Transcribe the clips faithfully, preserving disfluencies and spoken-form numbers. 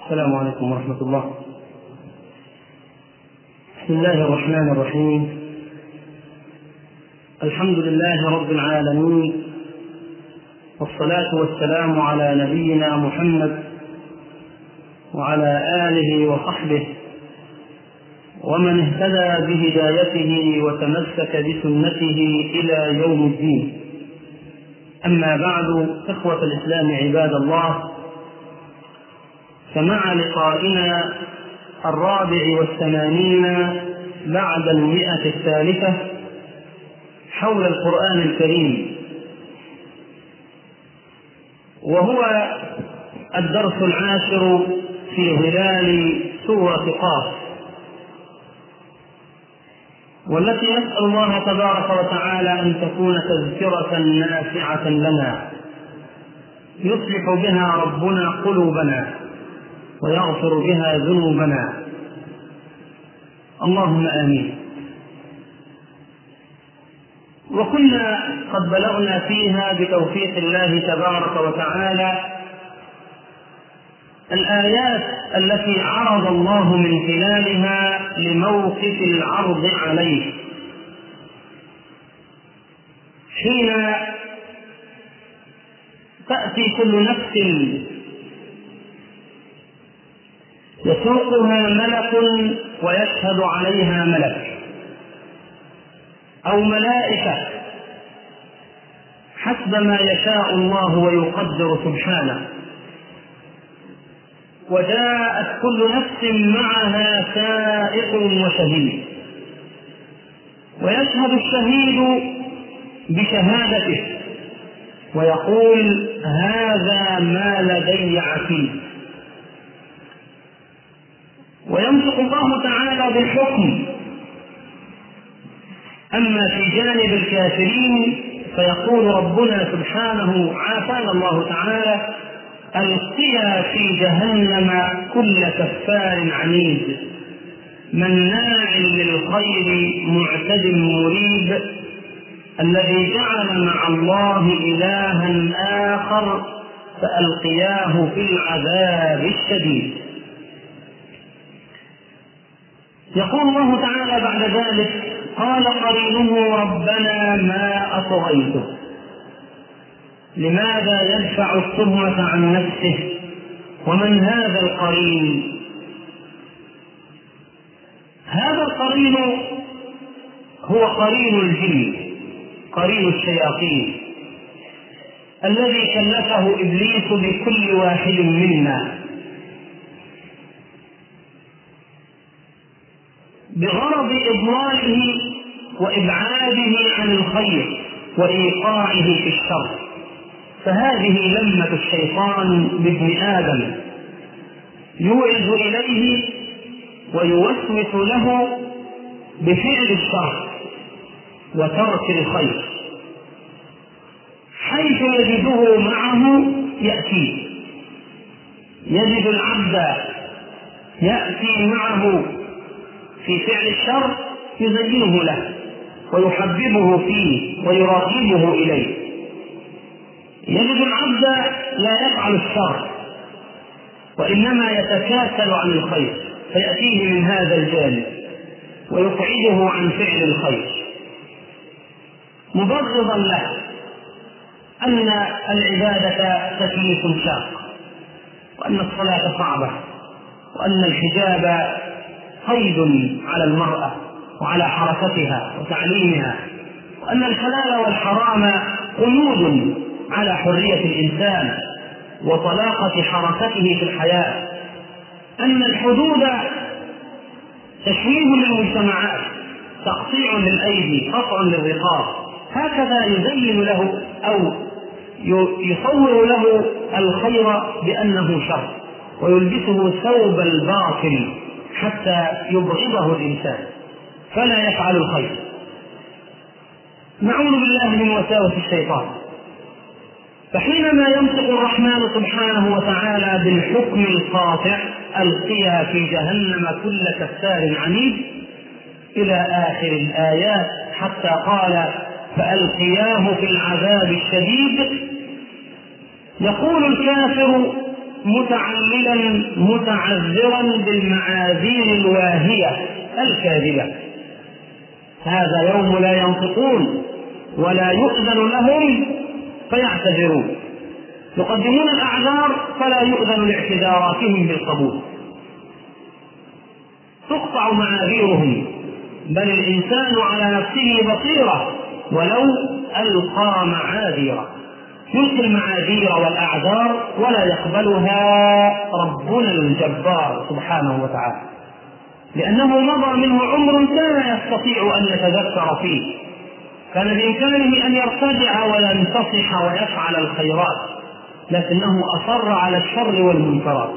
السلام عليكم ورحمة الله. بسم الله الرحمن الرحيم. الحمد لله رب العالمين، والصلاة والسلام على نبينا محمد وعلى آله وصحبه ومن اهتدى بهدايته وتمسك بسنته إلى يوم الدين. أما بعد، إخوة الإسلام عباد الله، فمع لقائنا الرابع والثمانين بعد المئة الثالثة حول القرآن الكريم، وهو الدرس العاشر في ظلال سورة قاف، والتي نسأل الله تبارك وتعالى أن تكون تذكرة نافعة لنا يصلح بها ربنا قلوبنا ويغفر بها ذنوبنا، اللهم آمين. وكنا قد بلغنا فيها بتوفيق الله تبارك وتعالى الآيات التي عرض الله من خلالها لموقف العرض عليه، حين تأتي كل نفس يسوقها ملك ويشهد عليها ملك أو ملائكة حسب ما يشاء الله ويقدر سبحانه، وجاءت كل نفس معها سائق وشهيد، ويشهد الشهيد بشهادته ويقول هذا ما لدي عتيد، وينطق الله تعالى بالحكم. أما في جانب الكافرين فيقول ربنا سبحانه عافانا الله تعالى ألقيا في جهنم كل كفار عنيد مناع للخير معتد مريب الذي جعل مع الله إلها آخر فألقياه في العذاب الشديد. يقول الله تعالى بعد ذلك قال قرينه ربنا ما أطغيته. لماذا يدفع التهمة عن نفسه؟ ومن هذا القرين؟ هذا القرين هو قرين الجن، قرين الشياطين الذي كلفه إبليس بكل واحد منا بغرض إضلاله وإبعاده عن الخير وإيقاعه في الشر. فهذه لمة الشيطان بابن آدم، يوعظ إليه ويوسوس له بفعل الشر وترك الخير، حيث يجده معه يأتي. يجد العبد يأتي معه في فعل الشر يزينه له ويحببه فيه ويراغبه إليه. يجد العبد لا يفعل الشر وإنما يتكاسل عن الخير، فيأتيه من هذا الجانب ويقعده عن فعل الخير مبغضا له أن العبادة تكليف شاق، وأن الصلاة صعبة، وأن الحجاب قيد على المرأة وعلى حركتها وتعليمها، وأن الحلال والحرام قيود على حرية الإنسان وطلاقة حركته في الحياة، أن الحدود تشويه للمجتمعات، تقطيع للأيدي، قطع للرقاب. هكذا يزين له أو يصور له الخير بأنه شر، ويلبسه ثوب الباطل حتى يبغضه الإنسان فلا يفعل الخير. نعوذ بالله من وساوس الشيطان. فحينما ينطق الرحمن سبحانه وتعالى بالحكم القاطع ألقيا في جهنم كل كفار عنيد إلى آخر الآيات، حتى قال فألقياه في العذاب الشديد، يقول الكافر متعللا متعذرا بالمعاذير الواهية الكاذبة. هذا يوم لا ينطقون ولا يؤذن لهم فيعتذرون، يقدمون الأعذار فلا يؤذن لاعتذاراتهم بالقبول، تقطع معاذيرهم، بل الإنسان على نفسه بصيرة ولو ألقى معاذيره، يلقي المعاذير والأعذار ولا يقبلها ربنا الجبار سبحانه وتعالى، لأنه مضى منه عمر كان يستطيع أن يتذكر فيه، كان بإمكانه أن يرتدع وينتصح ويفعل الخيرات، لكنه أصر على الشر والمنكرات.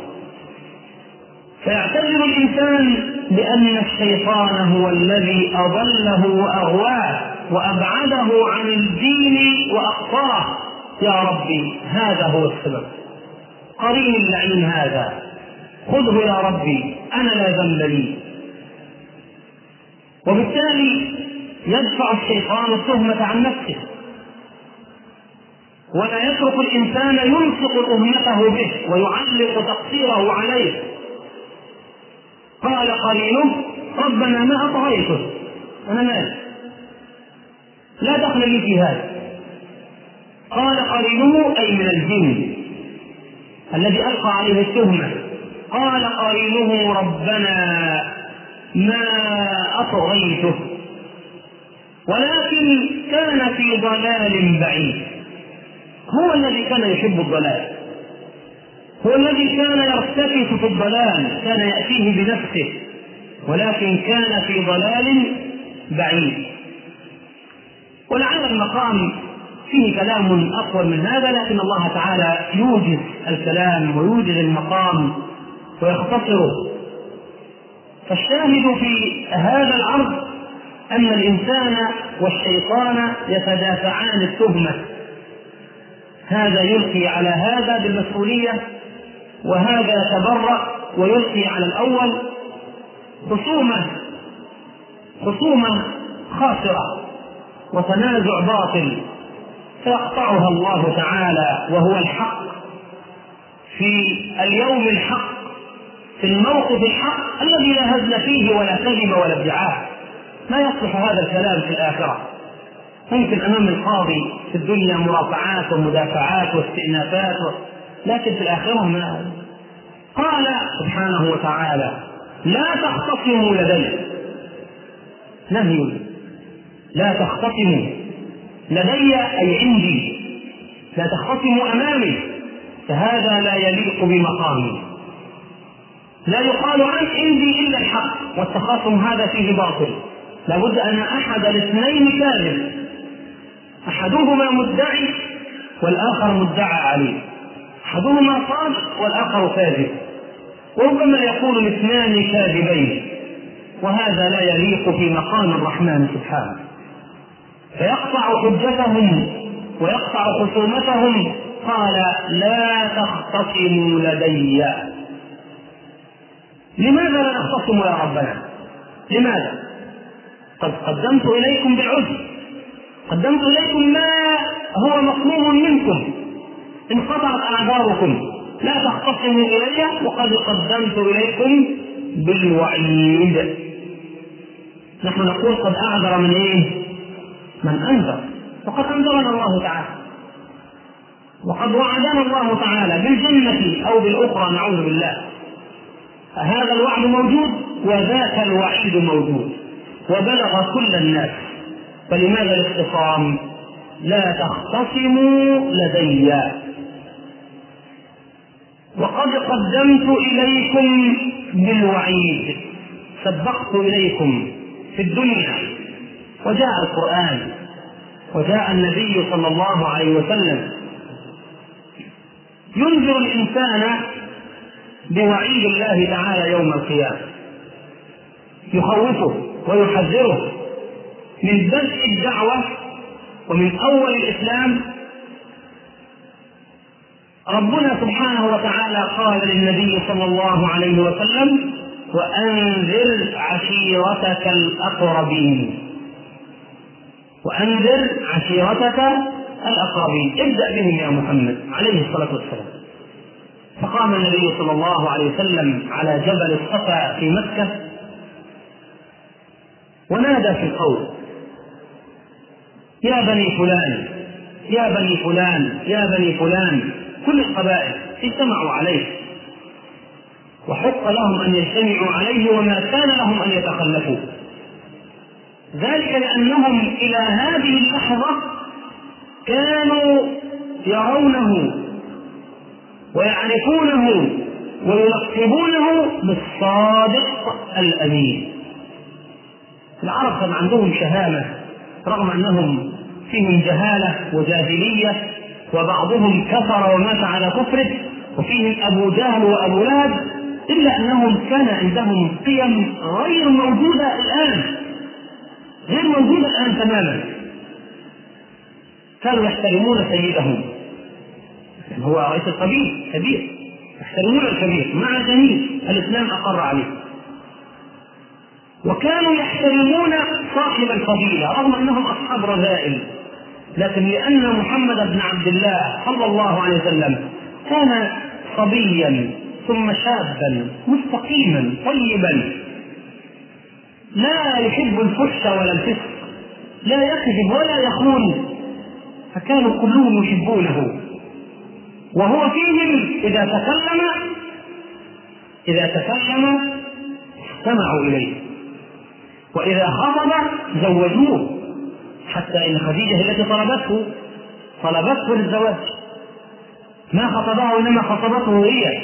فيعتذر الإنسان بأن الشيطان هو الذي أضله وأغواه وأبعده عن الدين وأقصاه. يا ربي هذا هو السبب، قرين اللعين هذا، خذه يا ربي أنا لا ذنب لي. وبالتالي يدفع الشيطان التهمة عن نفسه، ولا يترك الإنسان يلصق تهمته به ويعلق تقصيره عليه. قال قرينه ربنا ما أطغيته، أنا مالك، لا دخل لي في هذا. قال قرينه أي من الجن الذي ألقى عليه التهمة، قال قرينه ربنا ما أطغيته ولكن كان في ضلال بعيد. هو الذي كان يحب الضلال، هو الذي كان يرتكز في الضلال، كان يأتيه بنفسه، ولكن كان في ضلال بعيد. ولعل المقام فيه كلام أطول من هذا، لكن الله تعالى يوجز الكلام ويوجز المقام ويختصره. فالشاهد في هذا العرض أن الإنسان والشيطان يتدافعان التهمة، هذا يلقي على هذا بالمسؤولية وهذا يتبرأ ويلقي على الأول، خصومة خصومة خاسرة وتنازع باطل، فيقطعها الله تعالى وهو الحق في اليوم الحق، في الموقف الحق الذي لا هزل فيه ولا كذب ولا ادعاء. ما يصلح هذا الكلام في الآخرة. ممكن أمام القاضي في الدنيا مرافعات ومدافعات واستئنافات، لكن في الآخرة ما. قال سبحانه وتعالى لا تختصموا لدي، نهي، لا تختصموا لدي أي عندي، لا تختصموا أمامي، فهذا لا يليق بمقامي. لا يقال عن عندي إلا الحق، والتخاصم هذا فيه باطل، لابد أن أحد الاثنين كاذب، أحدهما مدعي والآخر مدعى عليه، أحدهما صادق والآخر كاذب، وربما يكون الاثنان كاذبين، وهذا لا يليق في مقام الرحمن سبحانه. فيقطع حجتهم ويقطع خصومتهم. قال لا تختصموا لدي. لماذا لا نختصم يا ربنا؟ لماذا؟ قد قدمت إليكم بالعذر، قدمت إليكم ما هو مطلوب منكم، انقطعت أعذاركم، لا تختصموا إلي وقد قدمت إليكم بالوعيد. نحن نقول قد أعذر من إيه؟ من أنذر، وقد أنذرنا الله تعالى، وقد وعدنا الله تعالى بالجنة أو بالأخرى نعوذ بالله. هذا الوعد موجود وذاك الوعيد موجود وبلغ كل الناس، فلماذا الاختصام؟ لا تختصموا لدي وقد قدمت إليكم بالوعيد، سبقت إليكم في الدنيا، وجاء القرآن وجاء النبي صلى الله عليه وسلم ينذر الإنسان بوعيد الله تعالى يوم القيامة، يخوفه ويحذره من بدء الدعوة ومن أول الإسلام. ربنا سبحانه وتعالى قال للنبي صلى الله عليه وسلم وأنذر عشيرتك الأقربين، وأنذر عشيرتك الأقربين، ابدأ بهم يا محمد عليه الصلاة والسلام. فقام النبي صلى الله عليه وسلم على جبل الصفا في مكة ونادى في القول: يا بني فلان يا بني فلان يا بني فلان. كل القبائل اجتمعوا عليه وحق لهم أن يجتمعوا عليه وما كان لهم أن يتخلفوا، ذلك لأنهم إلى هذه اللحظة كانوا يرونه ويعرفونه ويلقبونه بالصادق الأمين. العرب كان عندهم شهامة رغم أنهم فيهم جهالة وجاهلية وبعضهم كفر ومات على كفره وفيهم أبو جهل وأبو لهب، إلا أنهم كان عندهم قيم غير موجودة الآن، غير موجودة الآن تماما. كانوا يحترمون سيدهم، هو رئيس القبيل كبير، يحترمون الكبير مع جميل الإسلام أقر عليه. وكانوا يحترمون صاحب الفضيلة رغم أنهم أصحاب رذائل، لكن لأن محمد بن عبد الله صلى الله عليه وسلم كان صبيا ثم شابا مستقيما طيبا لا يحب الفحش ولا الفسق، لا يكذب ولا يخون، فكانوا كلهم يحبونه. وهو فيهم إذا تكلم إذا تكلم استمعوا إليه، وإذا خطب زوجوه، حتى إن خديجة التي طلبته طلبته للزواج، ما خطبها إنما خطبته هي.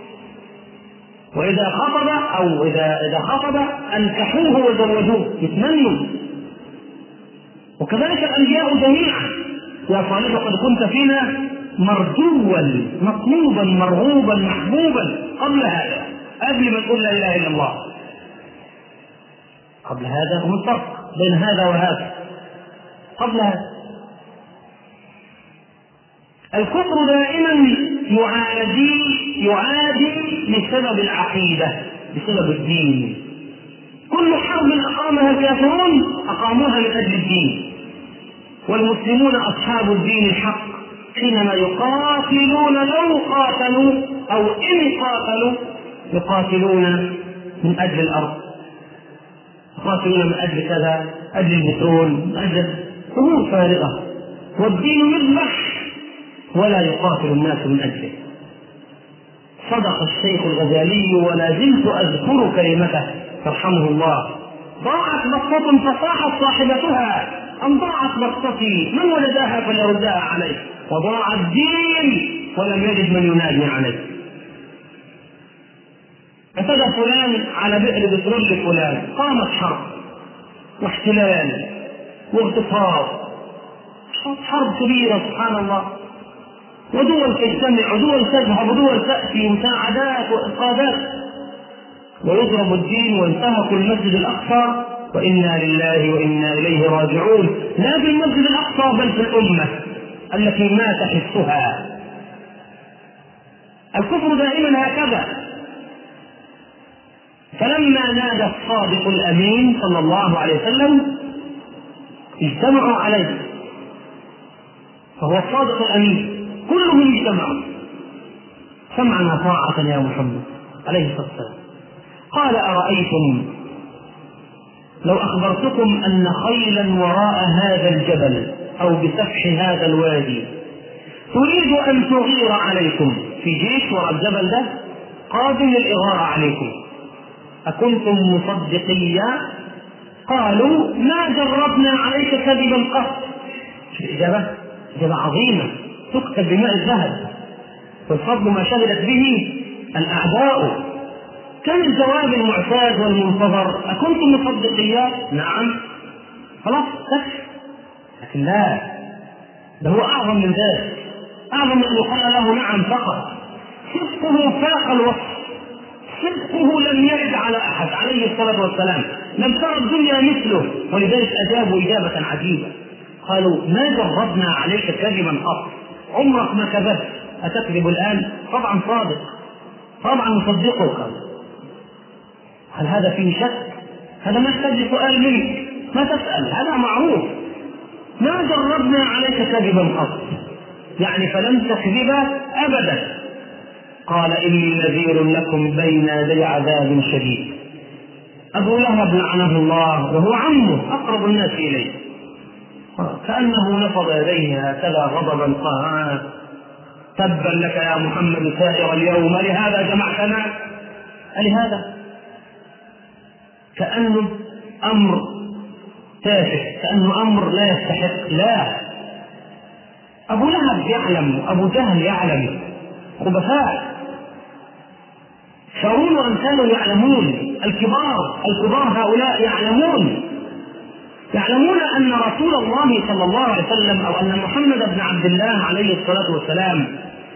وإذا خطب أو إذا إذا خطب أنكحوه وزوجوه، يتمنوا. وكذلك الأنبياء جميعا: يا صالح قد كنت فينا مرجوا مطلوبا مرغوبا محبوبا قبل هذا، قبل ما تقول لا إله إلا الله. قبل هذا هو الفرق بين هذا وهذا. قبل هذا الكفر دائما يعادي يعادي بسبب العقيدة، بسبب الدين. كل حرب أقامها الكافرون أقاموها من أجل الدين، والمسلمون أصحاب الدين الحق حينما يقاتلون لو قاتلوا أو إن قاتلوا يقاتلون من أجل الأرض، يقاتلون من أجل كذا، أجل البترول، من أجل أمور فارغة، والدين يذبح ولا يقاتل الناس من أجله. صدق الشيخ الغزالي ولا زلت أذكر كلمته رحمه الله: ضاعت بطة فصاحت صاحبتها أم ضاعت بطتي من ولدها فليردها عليه، وضاع الدين ولم يجد من ينادي عليه. اعتدى فلان على بئر بترول لفلان، قامت حرب واحتلال واغتصاب، حرب كبيرة سبحان الله، ودول تجتمع ودول تذهب ودول تأتي، مساعدات وإنقاذات، ويضرب الدين وينتهك المسجد الأقصى، وإنا لله وإنا إليه راجعون. لا في المسجد الأقصى بل في الأمة التي مات حسها. الكفر دائما هكذا. فلما نادى الصادق الأمين صلى الله عليه وسلم اجتمعوا عليه، فهو الصادق الأمين، كلهم اجتمعوا سمعا وطاعة يا محمد عليه الصلاة والسلام. قال: أرأيتم لو أخبرتكم أن خيلا وراء هذا الجبل أو بسفح هذا الوادي تريد أن تغير عليكم، في جيش وراء الجبل ده قادم للإغارة عليكم، أكنتم مصدقيا؟ قالوا: ما جربنا عليك كذبا قط. الإجابة إجابة عظيمة تكتب بماء الذهب، والفضل ما شهدت به الأعداء. كان الجواب المعتاد والمنتظر: أكنتم مصدقيا؟ نعم. خلاص تكفي. لكن لا، ده هو أعظم من ذلك، أعظم من أن يقال له نعم فقط. صدقه فاق الوصف، صدقه لم يرد على أحد عليه الصلاة والسلام، لم ترى الدنيا مثله، ولذلك أجابوا إجابة عجيبة. قالوا: ما جربنا عليك كذبا قط، عمرك ما كذبت، أتكذب الآن؟ طبعا صادق، طبعا مصدقك. هل هذا فيه شك؟ هذا ما يحتاج سؤال منك، ما تسأل، هذا معروف. ما جربنا عليك كذبا قط، يعني فلم تكذب أبدا. قال إني نذير لكم بين يدي عذاب شديد. أبو لهب لعنه الله وهو عمه أقرب الناس إليه، كأنه نفض يديه هكذا غضبا قهرا: تبا لك يا محمد سائر اليوم، لهذا جمعتنا؟ لهذا؟ كأنه أمر تافه، كأنه أمر لا يستحق. لا، أبو لهب يعلم، أبو جهل يعلم، خبثاء شارون وأمثاله يعلمون، الكبار الكبار هؤلاء يعلمون يعلمون أن رسول الله صلى الله عليه وسلم أو أن محمد بن عبد الله عليه الصلاة والسلام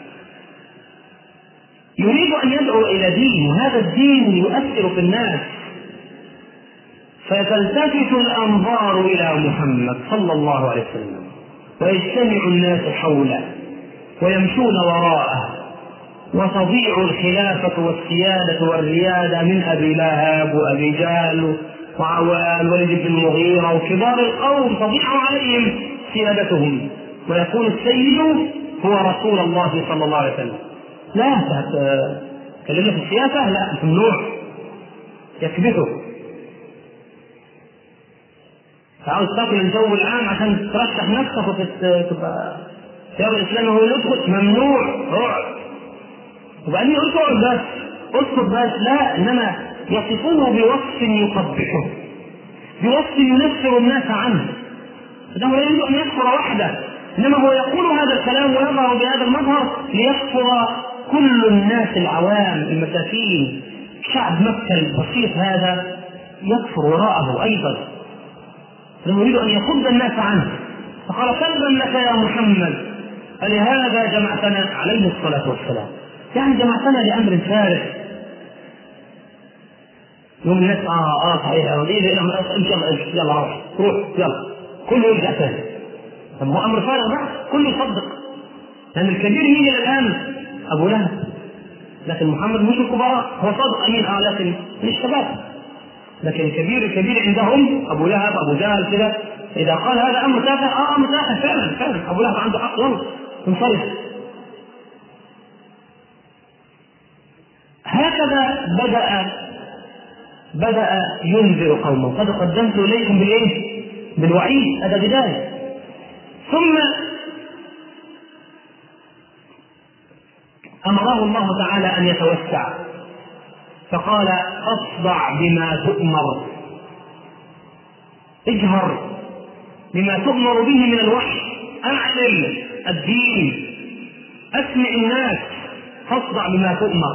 يريد أن يدعو إلى دين، وهذا الدين يؤثر في الناس، فتلتفت الأنظار إلى محمد صلى الله عليه وسلم ويجتمع الناس حوله ويمشون وراءه، وتضيع الخلافة والسيادة والريادة من أبي لهب وأبي جهل وعوال ولد بن المغيرة وكبار القوم، تضيع عليهم سيادتهم، ويكون السيد هو رسول الله صلى الله عليه وسلم. لا تكلمنا في السياسة، لا، في النوع يكبته. فعاوز تاكل الجو العام عشان ترشح نفسك وتبقى الشعب الإسلامي هو يدخل، ممنوع، رعب. وبعدين يقول اقعد بس، اسكت بس، لا، انما يصفوه بوصف يقبحه، بوصف ينفر الناس عنه، فده لا يريد ان يكفر وحده، انما هو يقول هذا الكلام ويظهر بهذا المظهر ليكفر كل الناس العوام المساكين. شعب مكة البسيط هذا يكفر وراءه ايضا، لم يريد ان يصد الناس عنه. فقال تبا لك يا محمد، فلهذا جمعتنا عليه الصلاة والسلام، يعني جمعتنا لأمر فارغ. يوم الناس اه اه صحيح، يلا روح روح يلا، كله يرجع ثاني. طب هو امر فارغ بقى، كله يصدق، لان الكبير يجي الان ابو لهب، لكن محمد مش الكبار، هو صادق امين اه لكن مش شباب، لكن الكبير الكبير عندهم ابو لهب ابو جهل كده. اذا قال هذا امر تافه، اه امر تافه فعلا فعلا، ابو لهب عنده حق، يلا انصرف. هكذا بدأ بدأ ينذر قومه: قد قدمت إليكم بالإيه؟ بالوعيد، هذا بداية. ثم أمره الله تعالى أن يتوسع، فقال: أصدع بما تؤمر، اجهر بما تؤمر به من الوحي، أعلن الدين، أسمع الناس، فاصدع بما تؤمر.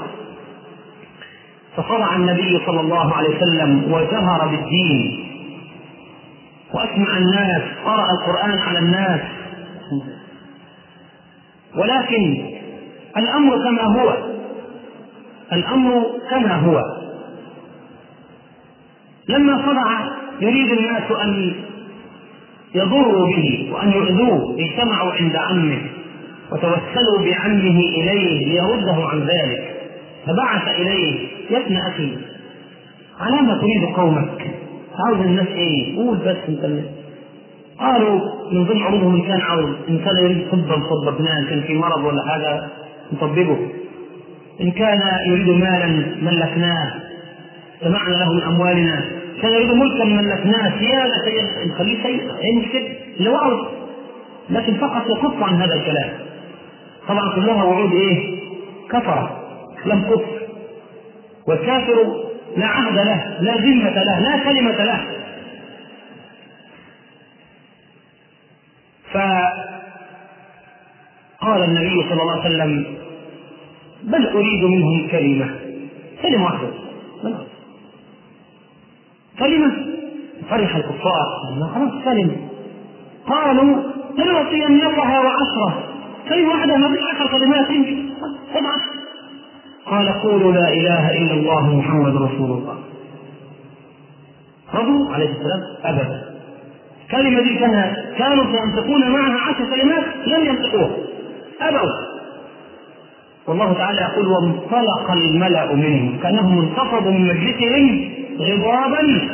فصدع النبي صلى الله عليه وسلم وجهر بالدين وأسمع الناس، قرأ القرآن على الناس. ولكن الأمر كما هو، الأمر كما هو. لما صدع يريد الناس أن يضروا به وأن يؤذوه، اجتمعوا عند عمه وتوسلوا بعمه إليه ليرده عن ذلك، فبعث إليه: يا ابن أخي، على ما تريد قومك؟ عاوز الناس إيه؟ قول بس انت. قالوا من ضمن عروضهم: إن كان عاوز، إن كان يريد طبا صببناه، إن كان في مرض ولا حاجة نطببه، إن كان يريد مالا ملكناه، سمعنا له من أموالنا، كان يريد ملكا ملكناه، سيادة نخليه سيد، أي مشكلة اللي هو عاوز، لكن فقط يكف عن هذا الكلام. طبعا كلها وعود إيه؟ كفرة، لم كفر، والكافر لا عهد له، لا ذمة له، لا كلمة له. فقال النبي صلى الله عليه وسلم: بل أريد منهم كلمة، كلمة واحدة، كلمة. فرح الكفار: خلاص كلمة. قالوا: لنعطينكها وعشرة، كلمة واحدة، ما فيش عشر كلمات، طبعا. قال: قولوا لا إله إلا الله محمد رسول الله. رضوا عليه السلام؟ أبدا. كلمة دي كانوا سينطقون معها عشر كلمات، لم ينطقوها، أبوا. والله تعالى يقول: وانطلق الملأ منهم، كأنهم انتفضوا من مجلسهم غضابا،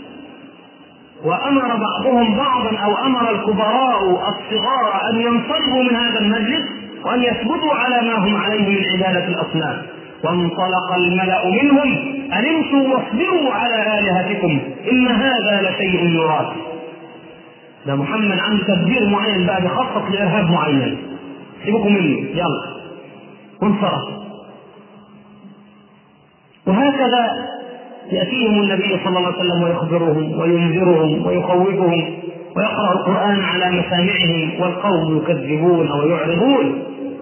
وأمر بعضهم بعضا، أو أمر الكبراء الصغار أن ينصرفوا من هذا المجلس، وأن يثبتوا على ما هم عليه من عبادة الأصنام. وانطلق الملأ منهم أن امشوا واصبروا على آلهتكم إن هذا لشيء يراد. ده محمد عنده تدبير معين بقى بيخطط لإرهاب معين، سيبكم مني يلا، وانصرف. وهكذا يأتيهم النبي صلى الله عليه وسلم ويخبرهم وينذرهم ويخوفهم ويقرأ القرآن على مسامعهم والقوم يكذبون أو يعرضون،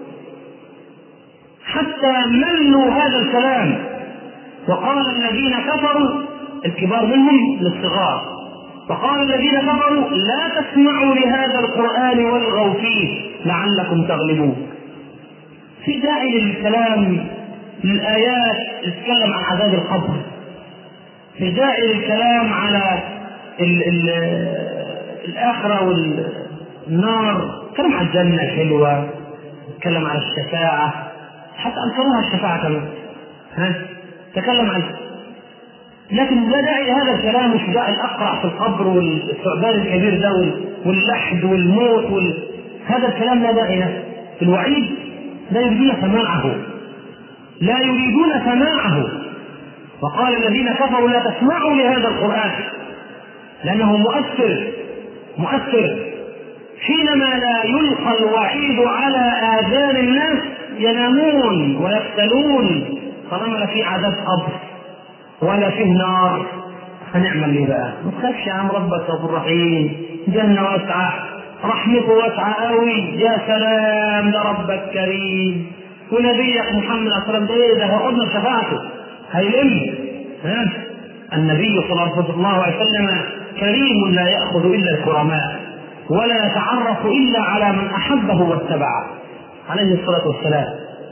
حتى ملوا هذا الكلام. وقال الذين كفروا، الكبار منهم للصغار، وقال الذين كفروا لا تسمعوا لهذا القرآن والغوا فيه لعلكم تغلبون. في داعي للكلام للآيات تتكلم عن عذاب القبر، في داعي للكلام على ال ال الآخرة والنار، تكلم عن الجنة الحلوة، تكلم عن الشفاعة، حتى أنكرها الشفاعة كمان، ها تكلم عنها. لكن لا داعي هذا الكلام، مش داعي الأقرع في القبر والثعبان الكبير ده واللحد والموت وال... هذا الكلام لا داعي له. في الوعيد لا يريدون سماعه، لا يريدون سماعه. وقال الذين كفروا لا تسمعوا لهذا القرآن لأنه مؤثر مؤثر حينما لا يلقى الوعيد على آذان الناس ينامون ويقتلون، طالما لا في عذاب قبر ولا فيه نار هنعمل ليه بقى؟ ما تخافش يا عم، ربك غفور رحيم، جنة واسعة، رحمته واسعة قوي، يا سلام ده ربك كريم، ونبيك محمد صلى الله عليه وسلم ده ده هيقعدنا شفاعته هيلم. ها النبي صلى الله عليه وسلم كريم لا يأخذ إلا الكرماء ولا يتعرف إلا على من أحبه واتبعه عليه الصلاة والسلام.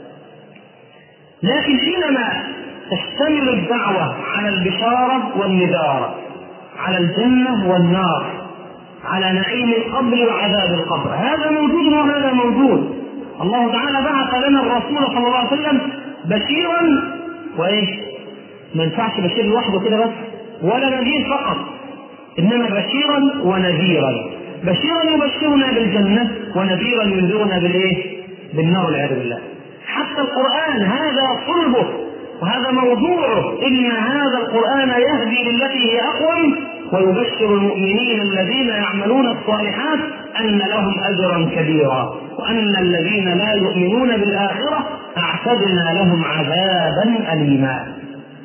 لكن حينما تشتمل الدعوة على البشارة والنذارة، على الجنة والنار، على نعيم القبر وعذاب القبر، هذا موجود وهذا موجود. الله تعالى بعث لنا الرسول صلى الله عليه وسلم بشيرا وإيه؟ ما ينفعش بشير لوحده كده بس، ولا نذير فقط، إنما بشيرا ونذيرا. بشيرا يبشرنا بالجنة، ونذيرا ينذرنا بالإيه؟ بالنار والعياذ بالله. حتى القرآن هذا صلبه وهذا موضوعه، إن هذا القرآن يهدي للتي هي أقوم ويبشر المؤمنين الذين يعملون الصالحات أن لهم أجرا كبيرا وأن الذين لا يؤمنون بالآخرة أعتدنا لهم عذابا أليما.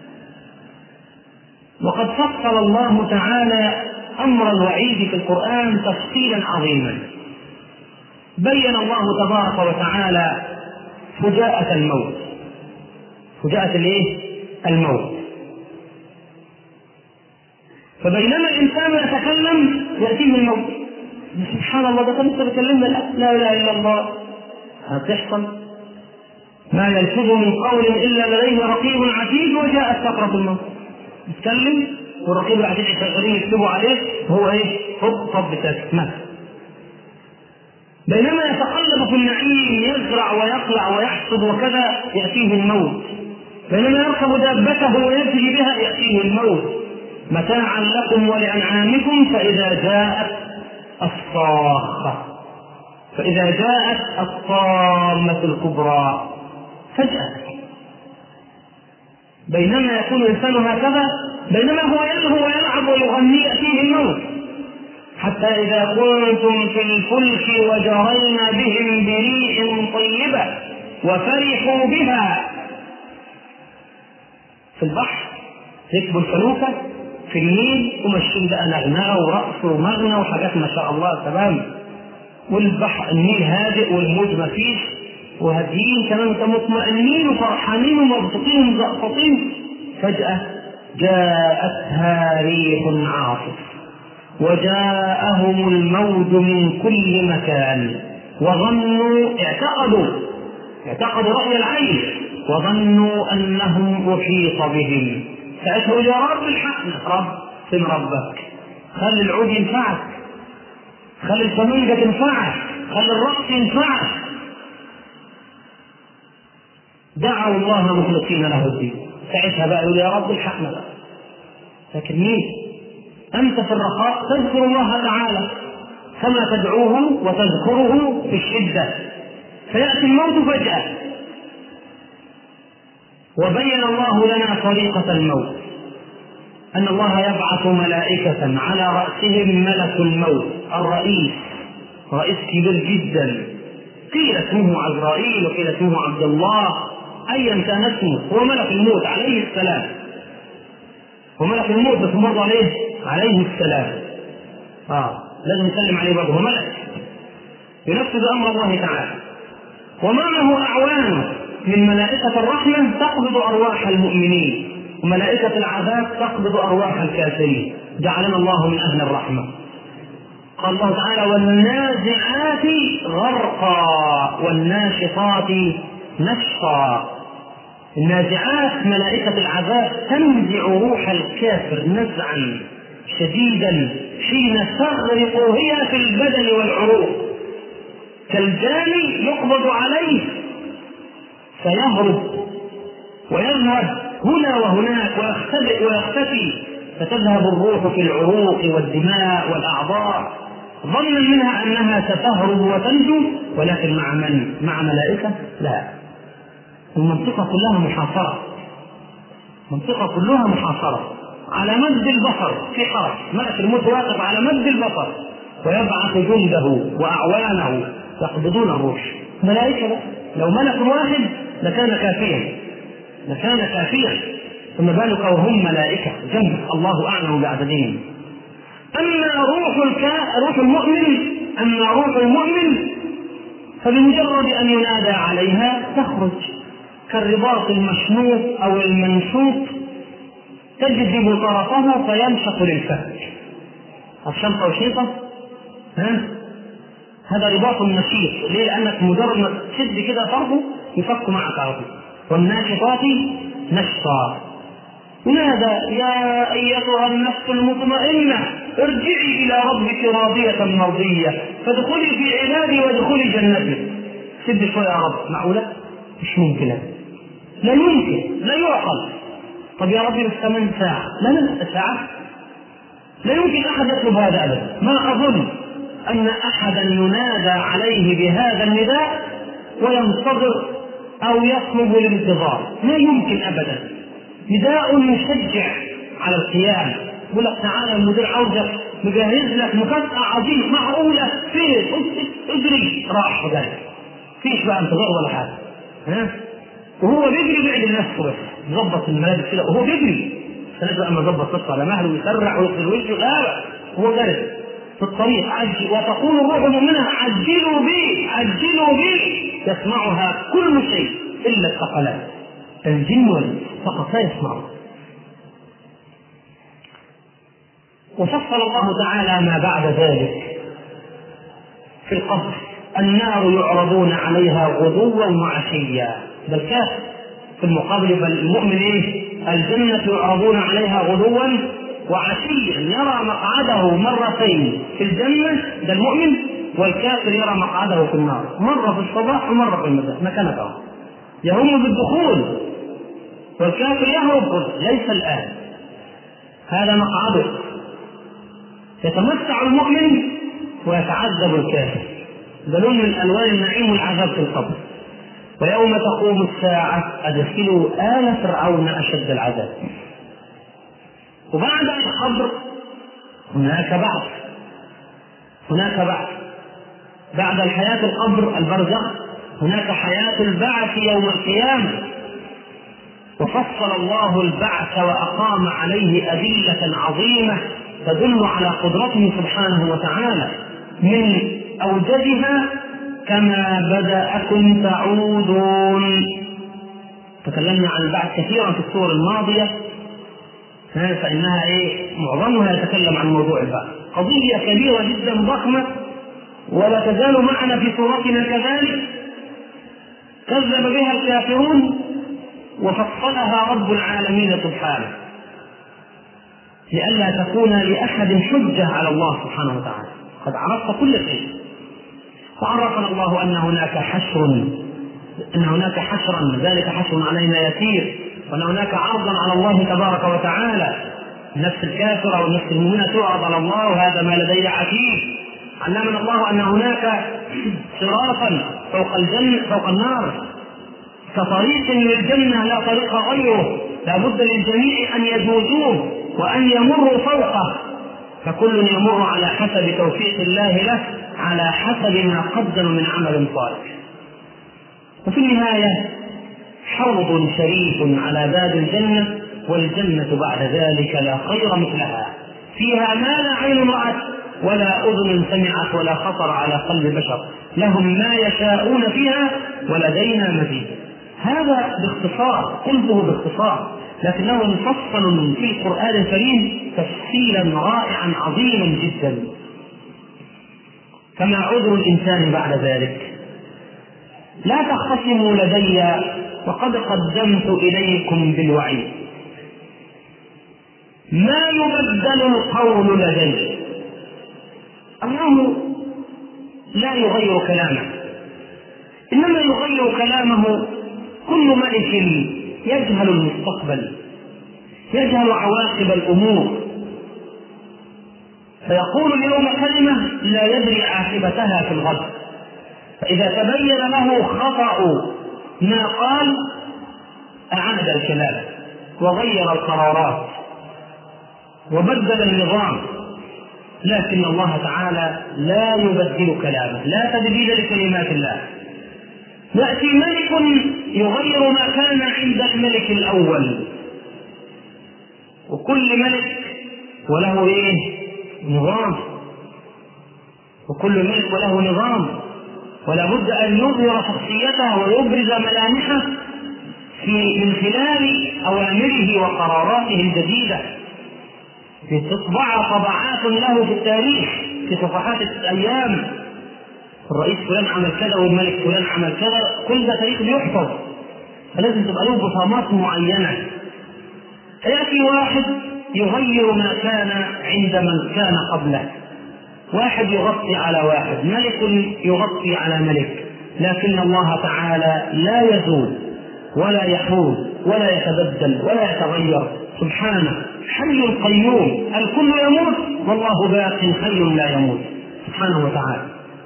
وقد فصل الله تعالى أمر الوعيد في القرآن تفصيلا عظيما. بين الله تبارك وتعالى فجاءة الموت، فجاءة الايه؟ الموت. فبينما الإنسان يتكلم يأتيه الموت. سبحان الله، ده كنت بتكلمنا لا إله إلا الله، هتحصل ما يلفظ من قول إلا لديه رقيب عتيد وجاءت سكرة الموت. يتكلم والرقيب العتيد شغالين يكتبوا عليه وهو ايه؟ هب طب ساكت مات. بينما يتقلب في النعيم يزرع ويقلع ويحصد وكذا يأتيه الموت. بينما يركب دابته ويجري بها يأتيه الموت متاعا لكم ولأنعامكم. فإذا جاءت الصاخة، فإذا جاءت الطامة الكبرى فجأة. بينما يكون الإنسان هكذا، بينما هو يلهو ويلعب ويغني يأتيه الموت. حتى إذا كنتم في الفلك وجرين بهم بريح طيبة وفرحوا بها في البحر، يكبوا الفلوكة في النيل ومشين بقى نغناء ورقص ومغنى وحاجات ما شاء الله تمام، والبحر النيل هادئ والموج مفيش وهاديين كمان مطمئنين وفرحانين ومبسوطين ومزقططين. فجأة جاءتها ريح عاصف وجاءهم الموج من كل مكان وظنوا اعتقدوا اعتقدوا رأي العين وظنوا أنهم أحيط بهم. سألوا يا رب الحقنا، رب فين ربك؟ خلي العود ينفعك، خلي الفميدة تنفعك، خلي الرقص ينفعك. دعوا الله مخلصين له الدين. ساعتها بقى يقول يا رب الحقنا بقى. لكن مين؟ أنت في الرخاء تذكر الله تعالى كما تدعوه وتذكره في الشدة، فيأتي الموت فجأة. وبين الله لنا طريقة الموت، أن الله يبعث ملائكة على رأسهم ملك الموت الرئيس، رئيس كبير جدا، قيل اسمه عزرائيل وقيل اسمه عبد الله، أيا كان اسمه، هو ملك الموت عليه السلام. وملك الموت بس برضه عليه عليه السلام، آه لازم نسلم عليه برضه، هو ملك ينفذ أمر الله تعالى. ومعه أعوان من ملائكة الرحمة تقبض أرواح المؤمنين، وملائكة العذاب تقبض أرواح الكافرين. جعلنا الله من أهل الرحمة. قال الله تعالى: والنازعات غرقا والناشطات نشطا. النازعات ملائكة العذاب تنزع روح الكافر نزعا شديدا حين تغرق هي في البدن والعروق، كالجاني يقبض عليه فيهرب ويذهب هنا وهناك ويختبئ ويختفي، فتذهب الروح في العروق والدماء والأعضاء ظنا منها أنها ستهرب وتنجو، ولكن مع من؟ مع ملائكة؟ لا، المنطقة كلها محاصرة، المنطقة كلها محاصرة على مد البصر، في حرس ملك الموت واقف على مد البصر ويبعث جنده وأعوانه يقبضون الروح. ملائكة لا. لو ملك واحد لكان كافيا، لكان كافيا، ثم بالك وهم ملائكة جنب الله أعلم بعددهم. أما روح الكا... روح المؤمن أما روح المؤمن فبمجرد أن ينادى عليها تخرج كالرباط المشنوط أو المنشوط، تجذب طرفه فينشط للفك. الشنطة وشيطة ها؟ هذا رباط نشيط، ليه؟ لأنك مجرد ما تشد كده طرفه يفك معك على طول. والناشطات نشطا. ينادى: يا أيتها النفس المطمئنة ارجعي إلى ربك راضية مرضية فادخلي في عبادي وادخلي جنتي. سد شوية يا رب، معقولة؟ مش ممكن، لا يمكن، لا يعقل. طب يا ربي بس ثمان ساعة، لا لا ساعة، لا يمكن أحد يطلب هذا أبدا. ما أظن أن أحدا ينادى عليه بهذا النداء وينتظر أو يطلب الانتظار، لا يمكن أبدا. نداء يشجع على القيام، يقول لك تعالى المدير عاوزك، مجهز لك مكافأة عظيمة معقولة، فين اجري، راح وجاي، فيش بقى انتظار ولا حاجة. ها؟ وهو بيجري بيعدل نفسه بس، يظبط الملابس كده وهو بيجري، فنبدأ أما يظبط نفسه على مهله ويسرع ويغسل وجهه، لا هو جالس في الطريق. عجل وتقول الروح المؤمنة: عجلوا بي عجلوا بي، يسمعها كل شيء إلا الثقلان، الجن والإنس فقط لا يسمعون. وفصل الله تعالى ما بعد ذلك في القبر: النار يعرضون عليها غدوا وعشيا. ده الكافر. في المقابل فالمؤمن ايه؟ الجنة يعرضون عليها غدوا وعشيا، يرى مقعده مرتين في الجنة، ده المؤمن، والكافر يرى مقعده في النار مرة في الصباح ومرة في المساء، مكانته يهم بالدخول، والكافر يهرب ليس الآن، هذا مقعده. يتمتع المؤمن ويتعذب الكافر، دليل من ألوان النعيم والعذاب في القبر. ويوم تقوم الساعة أدخلوا آل فرعون أشد العذاب. وبعد القبر هناك بعث، هناك بعث بعد الحياة القبر البرزخ، هناك حياة البعث يوم القيامة. وفصل الله البعث وأقام عليه أدلة عظيمة تدل على قدرته سبحانه وتعالى، من أوجدها: كما بدأكم تعودون. تكلمنا عن البعث كثيرا في السور الماضية، فإنها إيه؟ معظمها يتكلم عن موضوع البعث، قضية كبيرة جدا ضخمة، ولا تزال معنا في سورتنا كذلك. كذب بها الكافرون وفصلها رب العالمين سبحانه لئلا تكون لأحد حجة على الله سبحانه وتعالى، قد عرفت كل شيء. وعرفنا الله أن هناك حشر، أن هناك حشرا، ذلك حشر علينا يسير، وأن هناك عرضا على الله تبارك وتعالى. النفس الكافرة والنفس المؤمنة تعرض على الله: وهذا ما لدي عتيد. علمنا الله أن هناك صراطا فوق الجنة فوق النار، كطريق للجنة لا طريق غيره، لا بد للجميع أن يجوزوه وأن يمروا فوقه، فكل يمر على حسب توفيق الله له، على حسب ما قدم من عمل صالح. وفي النهاية حوض شريف على باب الجنة، والجنة بعد ذلك لا خير مثلها، فيها ما لا عين رأت ولا أذن سمعت ولا خطر على قلب بشر، لهم ما يشاءون فيها ولدينا مزيد. هذا باختصار، قلته باختصار، لكنه مفصل في القرآن الكريم تفصيلا رائعا عظيما جدا. فما عذر الإنسان بعد ذلك؟ لا تختصموا لدي وقد قدمت إليكم بالوعيد، ما يبدل القول لدي. الله لا يغير كلامه، إنما يغير كلامه كل ملك يجهل المستقبل، يجهل عواقب الأمور، فيقول اليوم كلمة لا يدري عاقبتها في الغد، فإذا تبين له خطأ ما قال أعاد الكلام وغير القرارات وبدل النظام. لكن الله تعالى لا يبدل كلامه، لا تبديل لكلمات الله. يأتي ملك يغير ما كان عند الملك الأول، وكل ملك وله إيه؟ نظام، وكل ملك وله نظام، ولا بد أن يظهر شخصيته ويبرز ملامحه في من خلال أوامره وقراراته الجديدة، لتطبع طبعات له في التاريخ في صفحات الأيام. الرئيس فلان عمل كذا والملك فلان عمل كذا، كل ده تاريخ بيحفظ، فلازم تبقى له بصمات معينة. فيأتي واحد يغير ما كان عند من كان قبله، واحد يغطي على واحد، ملك يغطي على ملك، لكن الله تعالى لا يزول ولا يحول ولا يتبدل ولا يتغير، سبحانه حي قيوم، الكل يموت والله باق حي لا يموت سبحانه وتعالى.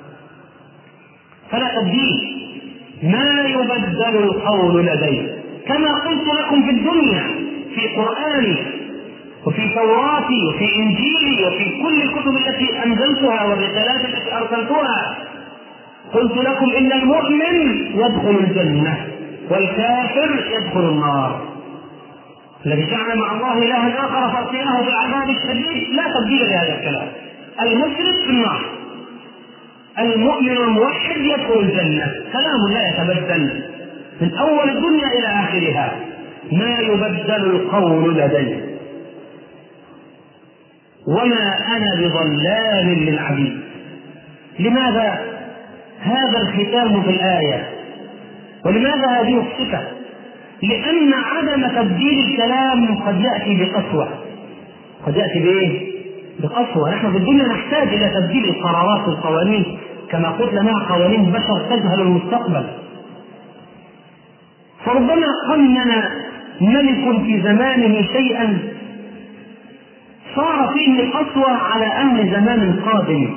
فلا تبديل، ما يبدل القول لدي، كما قلت لكم في الدنيا في قرآني وفي توراتي وفي إنجيلي وفي كل الكتب التي أنزلتها والرسالات التي أرسلتها، قلت لكم إن المؤمن يدخل الجنة والكافر يدخل النار. الذي جعل مع الله إلها آخر فأتيناه بالعذاب الشديد، لا تبديل لهذا الكلام. المشرك في النار، المؤمن الموحد يدخل الجنة، كلام لا يتبدل من أول الدنيا إلى آخرها. ما يبدل القول لدي وما أنا بظلام للعبيد. لماذا هذا الختام في الآية؟ ولماذا هذه الصفة؟ لأن عدم تبديل الكلام قد يأتي بقسوة، قد يأتي بإيه؟ بقسوة. نحن في الدنيا نحتاج إلى تبديل القرارات والقوانين، كما قلت لنا قوانين بشر تجهل المستقبل. فربما قنن ملك في زمانه شيئا صار فيه قسوة على أهل زمان قادم،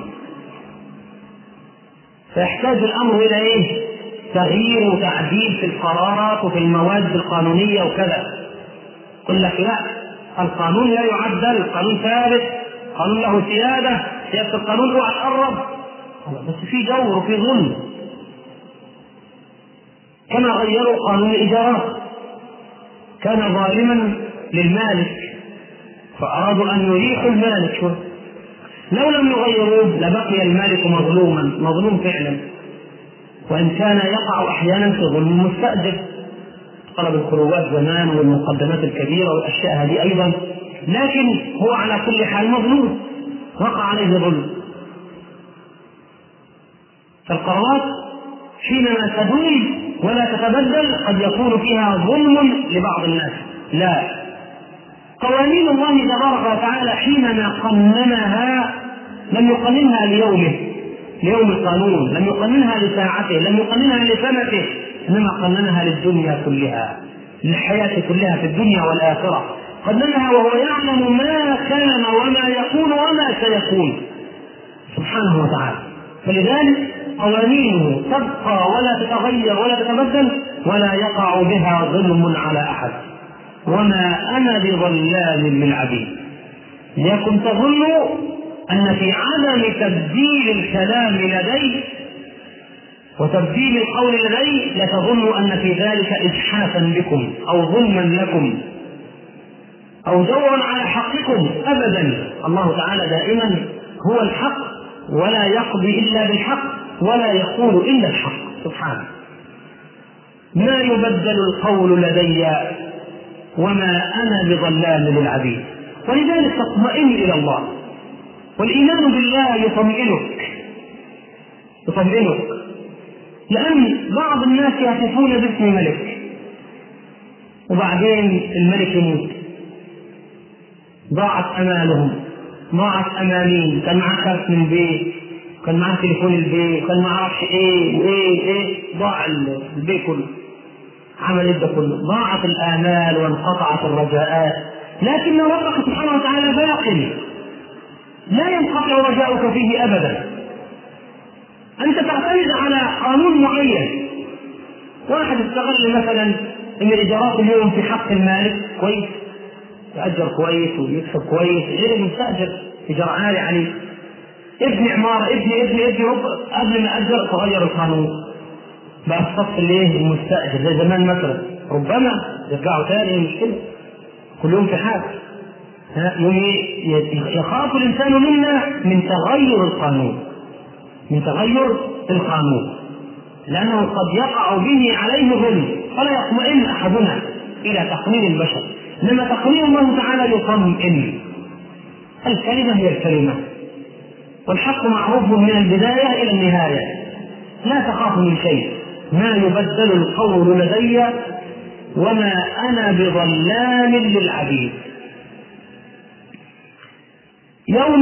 فيحتاج الأمر إلى إيه؟ تغيير وتعديل في القرارات وفي المواد القانونية وكذا. قل لك لا، القانون لا يعدل، القانون ثابت، القانون له سيادة، سيادة القانون اوعى تقرب، بس في جور وفي ظلم. كما غيروا قانون الإيجارات، كان ظالما للمالك فأرادوا أن يريحوا المالك، لو لم يغيروه لبقي المالك مظلوما، مظلوم فعلا، وإن كان يقع أحيانا في ظلم مستأجر، طلب الخلوات زمان والمقدمات الكبيرة والأشياء هذه أيضا، لكن هو على كل حال مظلوم، وقع عليه ظلم. فالقرارات حينما تدوم ولا تتبدل قد يكون فيها ظلم لبعض الناس. لا، قوانين الله تبارك وتعالى حينما قننها لم يقننها ليومه، ليوم القانون، لم يقننها لساعته، لم يقننها لسنته، إنما قننها للدنيا كلها، للحياة كلها في الدنيا والآخرة. قننها وهو يعلم ما كان وما يكون وما سيكون سبحانه وتعالى. فلذلك قوانينه تبقى ولا تتغير ولا تتبدل، ولا يقع بها ظلم على أحد. وما أنا بظلام للعبيد. ليكن تظنوا أن في عدم تبديل الكلام لديه وتبديل القول لديه لتظنوا أن في ذلك إجحافا بكم أو ظلما لكم أو دورا على حقكم. أبدا، الله تعالى دائما هو الحق، ولا يقضي إلا بالحق، ولا يقول إلا الحق سبحانه. ما يبدل القول لدي وما أنا بظلام للعبيد. ولذلك تطمئن إلى الله، والإيمان بالله يطمئنك يطمئنك لأن بعض الناس يهتفون باسم ملك وبعدين الملك يموت، ضاعت أمالهم، ضاعت أمانين، كان معاه كارت من البيت، كان معاه تليفون البيت، كان معاه عرش ايه وايه ايه، ضاع البيت كله، عمل ده كله، ضاعت الآمال وانقطعت الرجاءات. لكن ربك سبحانه وتعالى باق، لا ينقطع رجاؤك فيه أبدا. أنت تعتمد على قانون معين. واحد استغل مثلا ان الايجارات اليوم في حق المالك كويس، يأجر كويس ويكسب كويس، غير المستأجر ايجار عالي عليه. ابني عمارة، ابني ابني ابني قبل ما أجر تغير القانون، بقى الصف اللي المستأجر زي زمان مثلا، ربما يرجعوا ثاني مشكلة كل يوم في حاجة. يخاف الإنسان منا من تغير القانون، من تغير القانون، لأنه قد يقع به عليه ظلم، فلا يطمئن أحدنا إلى تقنين البشر. إنما تقنين الله تعالى يطمئن. الكلمة هي الكلمة، والحق معروف من البداية إلى النهاية، لا تخاف من شيء. ما يبدل القول لدي وما أنا بظلام للعبيد. يوم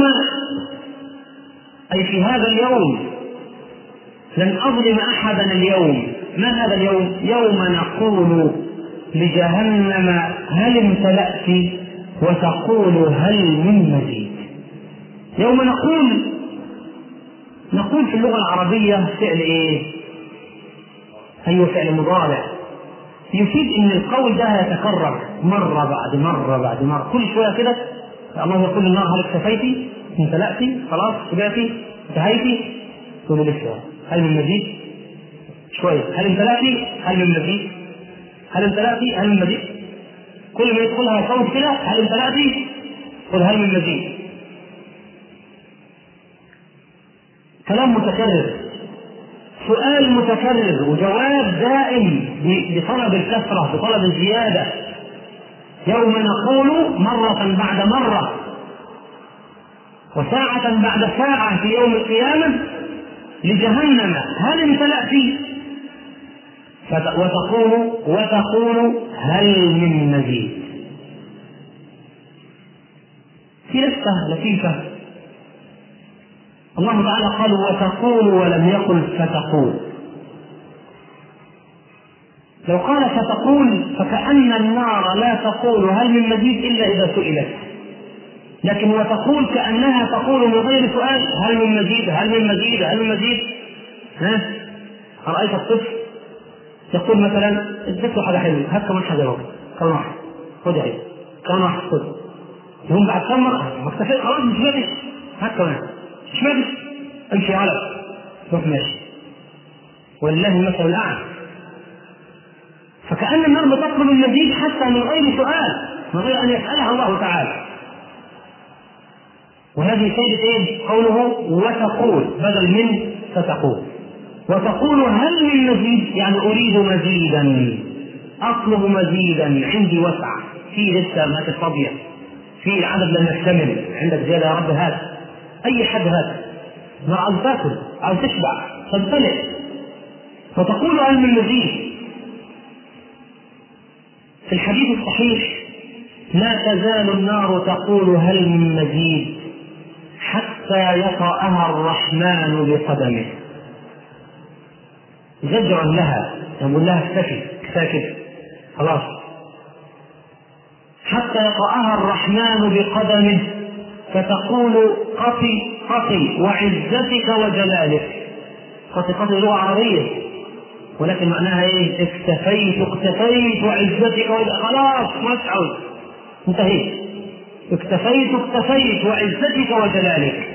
أي في هذا اليوم لن أظلم أحدا اليوم. ما هذا اليوم؟ يوم نقول لجهنم هل امتلأت وتقول هل من مزيد. يوم نقول نقول في اللغة العربية فعل ايه؟ أيوه فعل مضارع، يفيد ان القول ده يتكرر مرة بعد مرة بعد مرة، كل شوية كده الله يقول للنار هل اكتفيتي؟ امتلأتي؟ خلاص شبعتي؟ انتهيتي؟ تقول لسه هل من مزيد؟ شوية هل امتلأتي؟ هل من مزيد؟ هل امتلأتي؟ هل من مزيد؟ كل ما يدخلها صوت كده هل امتلأتي؟ قل هل من مزيد. كلام متكرر، سؤال متكرر، وجواب دائم بطلب الكثرة بطلب الزيادة. يوم نقول مرة بعد مرة وساعة بعد ساعة في يوم القيامة لجهنم هل امتلأت وتقول وتقول هل من مزيد. في لفتة لطيفة، الله تعالى قال وتقول ولم يقل فتقول. لو قال فتقول فكأن النار لا تقول هل من مزيد إلا إذا سئلت، لكن وتقول كأنها تقول من غير سؤال هل من مزيد هل من مزيد هل من مزيد. ها رأيت الطفل يقول مثلا اديت له حاجة حلوة، هات كمان حاجة لو كمان واحد خذ عيد كمان واحد خذ، يقوم بعد كم مرة ما اكتفيت خلاص مش مادش، هات كمان مش مادش امشي على روح ماشي، ولله المثل الأعلى. فكأن النار بتطلب المزيد حتى من غير سؤال، من غير أن يسألها الله تعالى. وهذه فائدة ايه؟ قوله وتقول بدل من فتقول. وتقول هل من مزيد يعني أريد مزيدا، أطلب مزيدا، عندي وسع، في لسه ما تفضي، في العدد لم يكتمل، عندك زيادة يا رب هذا، أي حد هذا، ما عاوز تاكل عاوز تشبع تمتلئ. وتقول هل من مزيد. في الحديث الصحيح لا تزال النار تقول هل من مزيد حتى يطأها الرحمن بقدمه. زجرا لها يقول لها اكتفي كفاك خلاص، حتى يطأها الرحمن بقدمه فتقول قطي قطي وعزتك وجلالك. قطي قطي لغة عربية، ولكن معناها ايه؟ اكتفيت اكتفيت وعزتك خلاص ما تعود، انتهيت. اكتفيت اكتفيت وعزتك وجلالك.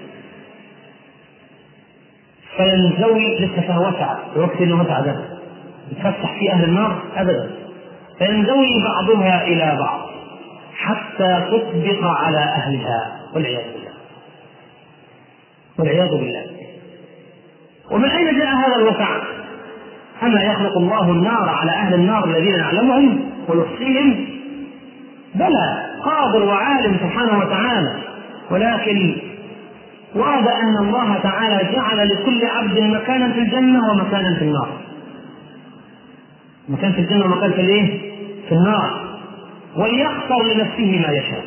فينزوي لسه وسع الوقت اللي وسع ده يتفسح فيه أهل النار أبدا. فينزوي بعضها إلى بعض حتى تطبق على أهلها والعياذ بالله والعياذ بالله. ومن أين جاء هذا الوسع؟ أما يخلق الله النار على أهل النار الذين نعلمهم ويحصيهم؟ بلى، قادر وعالم سبحانه وتعالى، ولكن ورد أن الله تعالى جعل لكل عبد مكانا في الجنة ومكانا في النار. مكان في الجنة ومكان في الايه؟ في النار. وليختار لنفسه ما يشاء.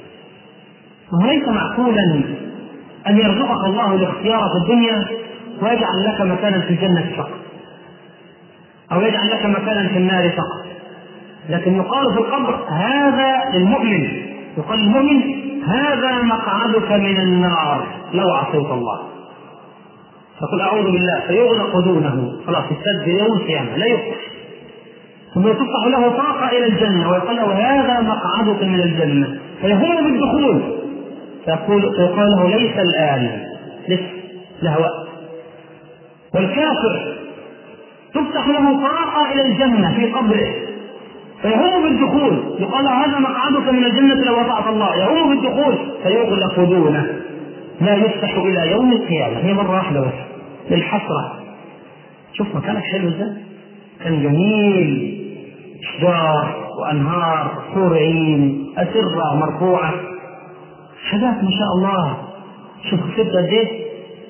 وليس معقولا أن يرزقك الله الاختيار في الدنيا ويجعل لك مكانا في الجنة فقط، أو يجعل لك مكانا في النار فقط. لكن يقال في القبر هذا للمؤمن، يقال للمؤمن هذا مقعدك من النار لو عصيت الله، فقل أعوذ بالله فيغلق دونه، خلاص يسد يوم القيامة لا يفتح، ثم تفتح له طاقة إلى الجنة ويقال له هذا مقعدك من الجنة فيهون بالدخول، فيقول فيقال له ليس الآن، لسه له وقت. والكافر تفتح له طاقة إلى الجنة في قبره فيهون بالدخول، يقال له هذا مقعدك من الجنة لو وطأت الله، يهون بالدخول فيغلق دونه لا يفتح إلى يوم القيامة. هي مرة واحدة بس للحسرة. شوف مكانك حلو ازاي، كان جميل، اشجار وانهار، حور عين، اسره مرفوعه، حاجات ما شاء الله. شوف كتبت قد ايه،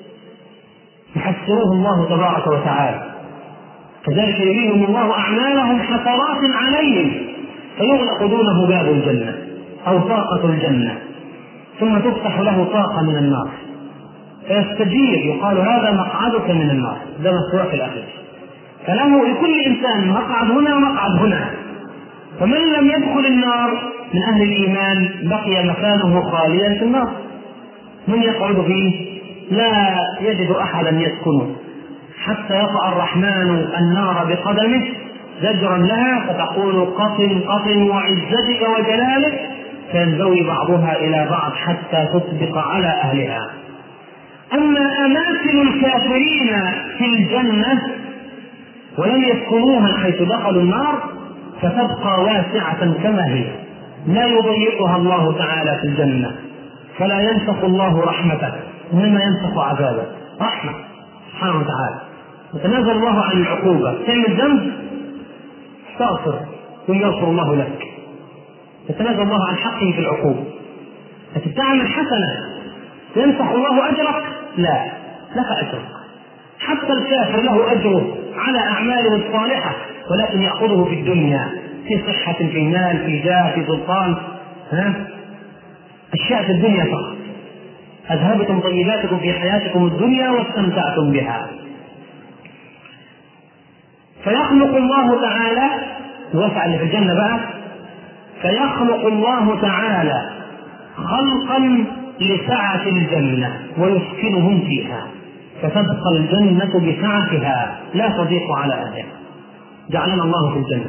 يحسروه الله تبارك وتعالى. كذلك يريهم الله اعمالهم حسرات عليهم فيغلق دونه باب الجنه او طاقه الجنه، ثم تفتح له طاقه من النار فيستجير، يقال هذا مقعدك من النار، ده مسواه في الاخير. فله لكل إنسان مقعد هنا ومقعد هنا. فمن لم يدخل النار من أهل الإيمان بقي مكانه خاليا في النار، من يقعد فيه؟ لا يجد أحدا يسكنه حتى يطأ الرحمن النار بقدمه زجرا لها فتقول قطن قطن وعزتك وجلالك، فينزوي بعضها إلى بعض حتى تطبق على أهلها. أما أماكن الكافرين في الجنة ولم يسكنوها حيث دخلوا النار فتبقى واسعة كما هي، لا يضيقها الله تعالى في الجنة، فلا ينسخ الله رحمته إنما ينسخ عذابه. رحمة سبحانه وتعالى، يتنازل الله عن العقوبة. تعمل ذنب استغفر ويغفر الله لك، يتنازل الله عن حقه في العقوبة. لكن تعمل حسنة ينسخ الله أجرك؟ لا، لك أجرك. حتى الكافر له أجره على أعماله الصالحة، ولكن يأخذه في الدنيا في صحة، في مال، في جاه، في سلطان، ها؟ أشياء في الدنيا فقط. أذهبتم طيباتكم في حياتكم الدنيا واستمتعتم بها. فيخلق الله تعالى وسع اللي في الجنة بقى، فيخلق الله تعالى خلقا لسعة الجنة ويسكنهم فيها، فتبقى الجنة بسعتها لا تضيق على أهلها. جعلنا الله في الجنة.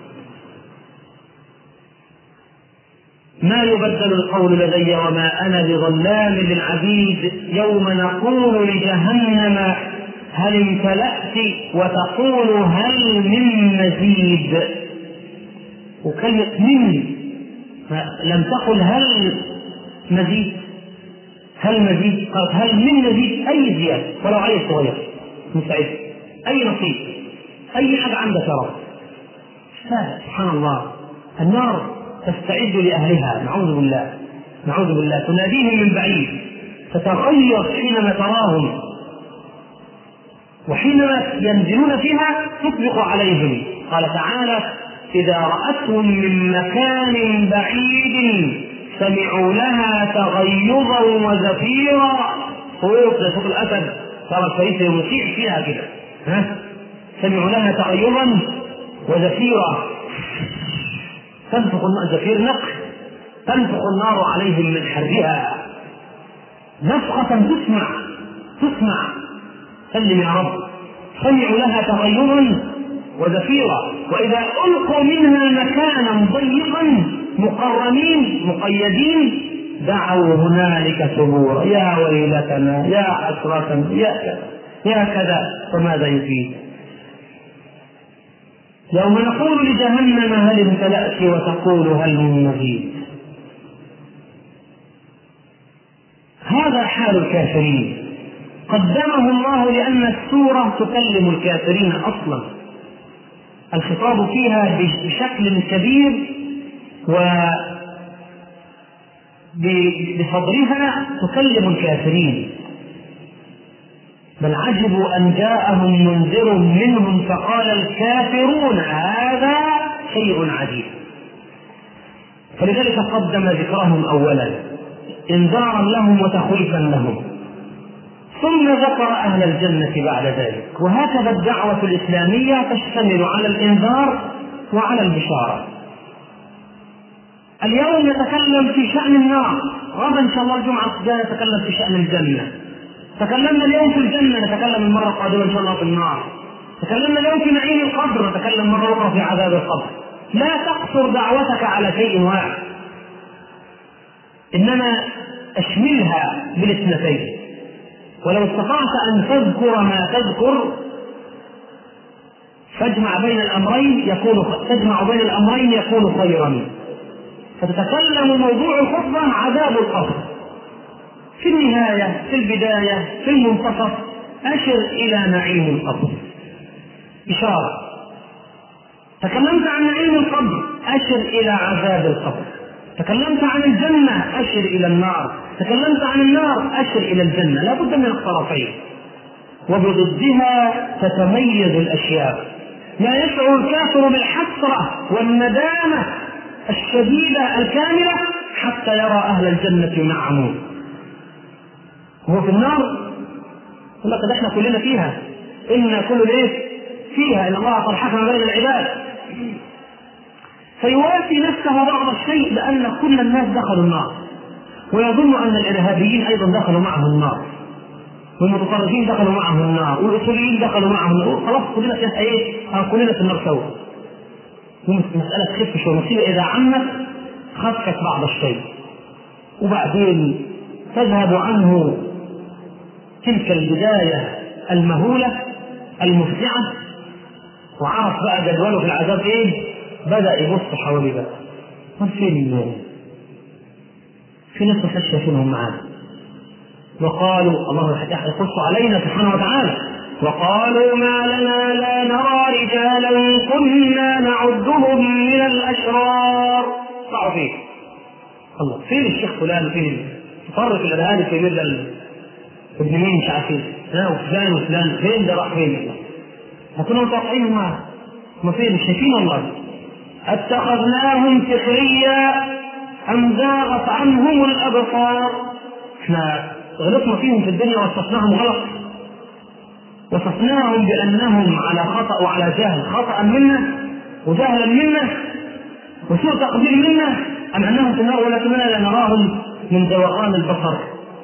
ما يبدل القول لدي وما أنا بظلام للعبيد، يوم نقول لجهنم هل امتلأت وتقول هل من مزيد. وكلمة من لم تقل هل مزيد، هل مزيد، قالت هل من مزيد، أي زيادة ولو عيل صغير مستعد، أي نصيب، أي حاجة عندك يا رب. سبحان الله. النار تستعد لأهلها، نعوذ بالله نعوذ بالله، تناديهم من بعيد، تتغير حينما تراهم، وحينما ينزلون فيها تطبق عليهم. قال تعالى إذا رأتهم من مكان بعيد سمعوا لها تغيظا وزفيرا. صوت صوت الأسد، ترى الفريسة يمسيح فيها كده، ها؟ سمعوا لها تغيظا وزفيرا. تنفخ النار، زفير نقح، تنفخ النار عليهم من حرها نفخة تسمع تسمع سلم يا رب. سمعوا لها تغيرا وزفيرا، وإذا ألقوا منها مكانا ضيقا مقرنين مقيدين دعوا هنالك ثبورا، يا ويلتنا يا حسرة يا كذا يا كذا. فماذا يفيد؟ يوم نقول لجهنم هل امتلأت وتقول هل من مزيد. هذا حال الكافرين قدمه الله لأن السورة تكلم الكافرين أصلا، الخطاب فيها بشكل كبير وبصدرها تكلم الكافرين. بل عجبوا أن جاءهم منذر منهم فقال الكافرون هذا شيء عجيب. فلذلك قدم ذكرهم أولا إنذارا لهم وتخويفا لهم، ثم ذكر أهل الجنة بعد ذلك. وهكذا الدعوة الإسلامية تشتمل على الإنذار وعلى البشارة. اليوم نتكلم في شأن النار، غدا إن شاء الله الجمعة الجاية نتكلم في شأن الجنة. تكلمنا اليوم في الجنة، نتكلم المرة القادمة إن شاء الله في النار. تكلمنا اليوم في نعيم القبر، نتكلم مرة أخرى في عذاب القبر. لا تقصر دعوتك على شيء واحد، إنما أشملها بالاثنتين. ولو استطعت أن تذكر ما تذكر فاجمع بين الأمرين يكون تجمع بين الأمرين يكون خيرا. فتتكلم موضوع الخطبة عذاب القبر، في النهاية في البداية في المنتصف أشر إلى نعيم القبر إشارة. تكلمت عن نعيم القبر أشر إلى عذاب القبر. تكلمت عن الجنة أشر إلى النار. تكلمت عن النار أشر إلى الجنة. لا بد من الطرفين، وبضدها تتميز الأشياء. لا يشعر الكافر بالحسرة والندامة الشديدة الكاملة حتى يرى أهل الجنة ينعمون. هو في النار لقد احنا كلنا فيها، إن كل ايه فيها، إن الله قد حكم بين العباد. فيوافي نفسه بعض الشيء بأن كل الناس دخلوا النار، ويظن أن الإرهابيين أيضا دخلوا معهم النار، والمتطرفين دخلوا معهم النار، والأصوليين دخلوا معهم النار. خلاص كلنا في ايه؟ كلنا في النار سوا. مسألة خفش ومصيبة إذا عمت خفت بعض الشيء، وبعدين تذهب عنه تلك البداية المهولة المفزعة، وعرف بقى جدوله في العذاب ايه، بدأ يبص حواليه بقى. ما فين في ناس مش شايفينهم معانا، وقالوا الله يقص علينا سبحانه وتعالى وقالوا ما لنا لا نرى رجالا كنا نعدهم من الأشرار. صعوا فيه الله، فين الشيخ فلان، فين تفرق الأذهان في بلد ابن مين مش عارفين، وفلان وفلان فين ده راح فين؟ هكذا متوقعين معه، ما فين مش شايفين والله. اتخذناهم سخريا أم زاغت عنهم الأبصار. احنا غلطنا فيهم في الدنيا وصفناهم غلط، وصفناهم بأنهم على خطأ وعلى جهل، خطأ منا وجهلا منا وسوء تقدير منا، أم أنهم في النار ولكننا لا نراهم من زوغان البصر.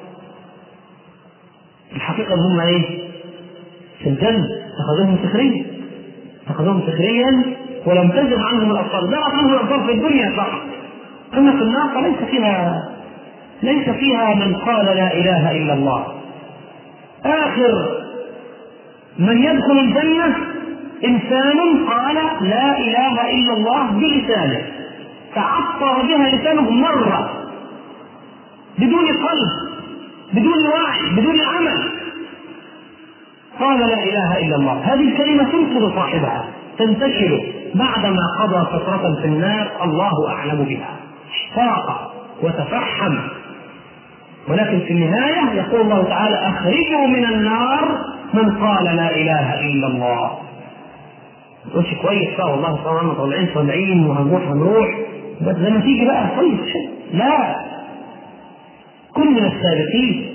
الحقيقة هم ايه؟ في الجنة اتخذوهم سخريا، اتخذوهم سخريا ولم تزغ عنهم الأبصار. زغت عنهم الأبصار في الدنيا فقط، أما في النار فليس فيها ليس فيها من قال لا إله إلا الله. آخر من يدخل الجنة إنسان قال لا إله إلا الله بلسانه، تعطر بها لسانه مرة بدون قلب بدون وعي بدون عمل، قال لا إله إلا الله. هذه الكلمة تنقذ صاحبها، تنتشر بعدما قضى فترة في النار الله أعلم بها، اشتاق وتفحم. ولكن في النهاية يقول الله تعالى أخرجوا من النار من قال لا إله إلا الله. مش كويس بقى والله صراحة طالعين طالعين وهنروح هنروح بس لما تيجي بقى كويس، لا، كن من السابقين.